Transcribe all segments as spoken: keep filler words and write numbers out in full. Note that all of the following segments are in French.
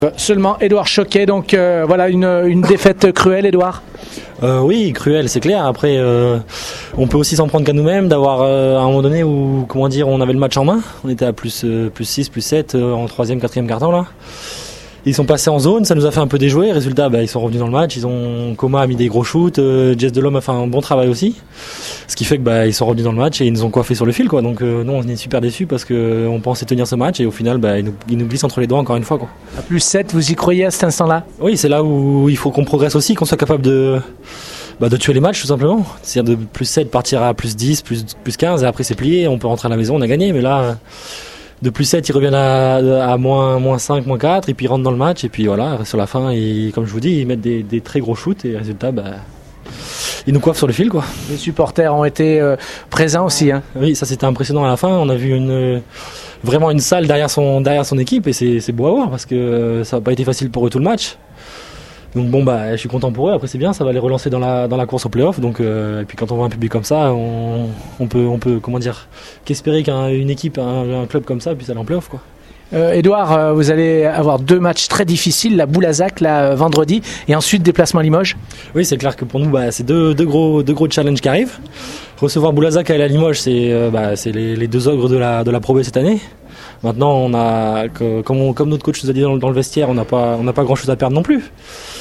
Seulement Édouard Choquet, donc euh, voilà une, une défaite cruelle, Édouard. Euh, oui, cruel, c'est clair. Après, euh, on peut aussi s'en prendre qu'à nous-mêmes, d'avoir euh, à un moment donné où, comment dire, on avait le match en main. On était à plus, euh, plus six, plus sept euh, en troisième, quatrième quart-temps là. Ils sont passés en zone, ça nous a fait un peu déjouer. Résultat, bah, ils sont revenus dans le match. Ils ont Coma a mis des gros shoots, euh, Jess Delhomme a fait un bon travail aussi. Ce qui fait que bah, ils sont revenus dans le match et ils nous ont coiffé sur le fil, quoi. Donc euh, nous, on est super déçus parce que euh, on pensait tenir ce match et au final, bah, ils, nous, ils nous glissent entre les doigts encore une fois, quoi. À plus sept, vous y croyez à cet instant-là? Oui, c'est là où il faut qu'on progresse aussi, qu'on soit capable de, bah, de tuer les matchs tout simplement. C'est-à-dire de plus sept partir à plus dix, plus, plus quinze et après c'est plié, on peut rentrer à la maison, on a gagné. Mais là, de plus sept, ils reviennent à, à moins, moins cinq, moins quatre et puis ils rentrent dans le match et puis voilà, sur la fin, ils, comme je vous dis, ils mettent des, des très gros shoots et résultat, bah, ils nous coiffent sur le fil, quoi. Les supporters ont été euh, présents aussi, hein. Oui, ça c'était impressionnant à la fin. On a vu une, vraiment une salle derrière son, derrière son équipe et c'est, c'est beau à voir parce que ça n'a pas été facile pour eux tout le match. Donc bon, bah, je suis content pour eux. Après c'est bien, ça va les relancer dans la, dans la course au play-off. Donc euh, et puis quand on voit un public comme ça, on, on peut, on peut comment dire, qu'espérer qu'une équipe, un, un club comme ça puisse aller en play-off, quoi. Euh, Édouard, euh, vous allez avoir deux matchs très difficiles, la Boulazac là euh, vendredi et ensuite déplacement à Limoges. Oui, c'est clair que pour nous, bah, c'est deux, deux gros, deux gros challenges qui arrivent. Recevoir Boulazac et aller à Limoges, c'est, euh, bah, c'est les, les deux ogres de la, de la Pro B cette année. Maintenant, on a, que, comme, on, comme notre coach nous a dit dans, dans le vestiaire, on n'a pas, on n'a pas grand chose à perdre non plus.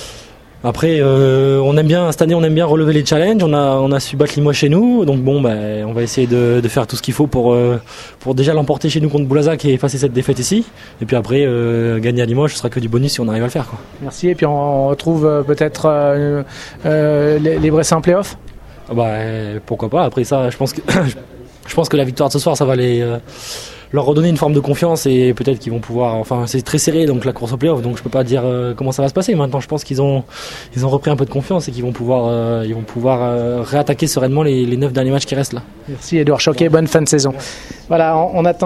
Après, euh, on aime bien cette année, on aime bien relever les challenges. On a, on a su battre Limoges chez nous, donc bon, bah, on va essayer de, de faire tout ce qu'il faut pour, euh, pour déjà l'emporter chez nous contre Boulazac et effacer cette défaite ici. Et puis après, euh, gagner à Limoges, ce sera que du bonus si on arrive à le faire, quoi. Merci. Et puis on retrouve euh, peut-être euh, euh, les, les Bressans en play-off. Bah, pourquoi pas. Après ça, je pense que je pense que la victoire de ce soir, ça va les euh, leur redonner une forme de confiance et peut-être qu'ils vont pouvoir. Enfin, c'est très serré donc la course au play-off, donc je peux pas dire euh, comment ça va se passer. Maintenant, je pense qu'ils ont ils ont repris un peu de confiance et qu'ils vont pouvoir euh, ils vont pouvoir euh, réattaquer sereinement les, les neuf derniers matchs qui restent là. Merci Édouard Choquet, bonne fin de saison. Voilà, on, on attend.